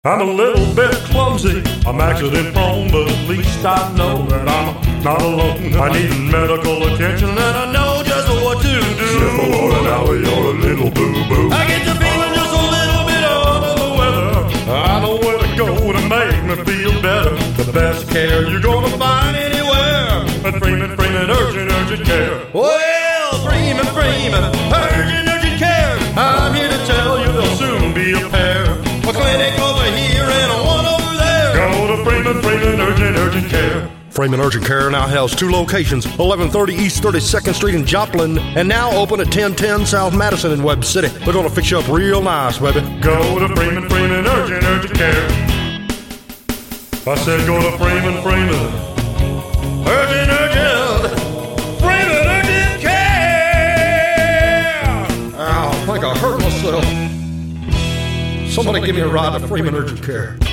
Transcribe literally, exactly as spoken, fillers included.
I'm a little bit clumsy, I'm accident prone, but at least I know that I'm not alone. I need medical attention and I know just what to do. Simple Lord, now you're a little boo-boo. I get to feeling just a little bit under the weather. I know where to go to make me feel better. The best care you're gonna find anywhere at Freeman, Freeman, Urgent, Urgent Care. Well, Freeman, Freeman, Urgent, Urgent Care. I'm here to tell you there'll soon be a pair. A clinic over here and one over there. Go to Freeman, Freeman, Urgent, Urgent Care. Freeman Urgent Care now has two locations, eleven thirty East thirty-second Street in Joplin, and now open at ten ten South Madison in Webb City. They're going to fix you up real nice, baby. Go to Freeman, Freeman, Urgent, Urgent Care. I said go to Freeman, Freeman, Urgent, Urgent, Freeman, Urgent Care. Ow, I think I hurt myself. Somebody give me a ride to Freeman Urgent Care.